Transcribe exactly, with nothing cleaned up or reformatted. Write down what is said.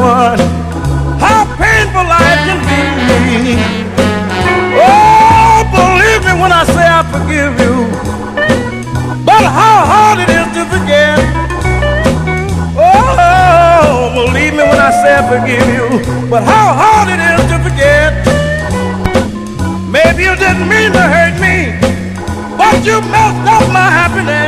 someone how painful life can be. Oh, believe me when I say I forgive you, but how hard it is to forget. Oh, believe me when I say I forgive you, but how hard it is to forget. Maybe you didn't mean to hurt me, but you messed up my happiness.